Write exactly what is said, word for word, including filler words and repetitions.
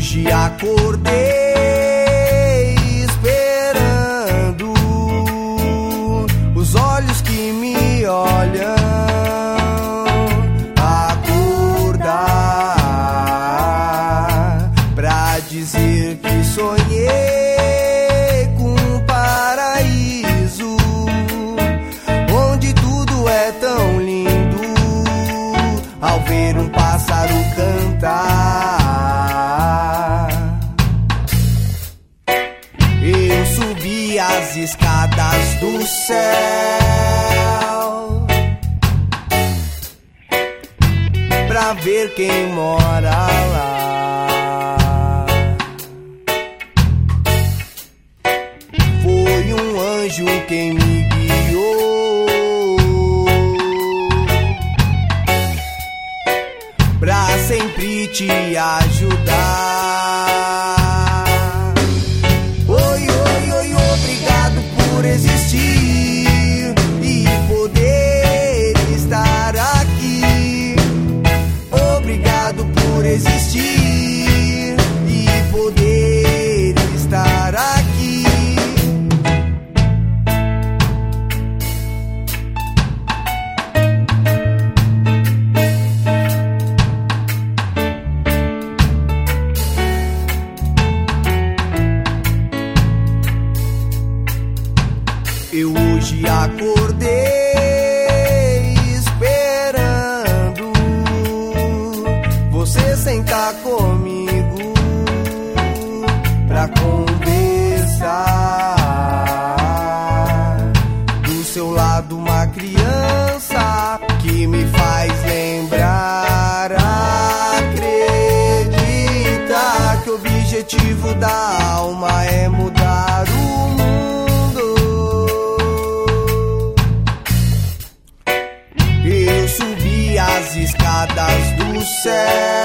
hoje acordei esperando os olhos que me olham acordar pra dizer que sonhei com um paraíso onde tudo é tão lindo ao ver um pássaro cantar. Eu subi as escadas do céu pra ver quem mora lá. Foi um anjo quem me guiou pra sempre te ajudar. Oi, oi, oi, obrigado por existir e poder estar aqui. Obrigado por existir e poder estar aqui. Eu hoje acordei esperando você sentar comigo pra conversar. Do seu lado uma criança que me faz lembrar. Acredita que o objetivo da alma é mudar o mundo. Eu subi as escadas do céu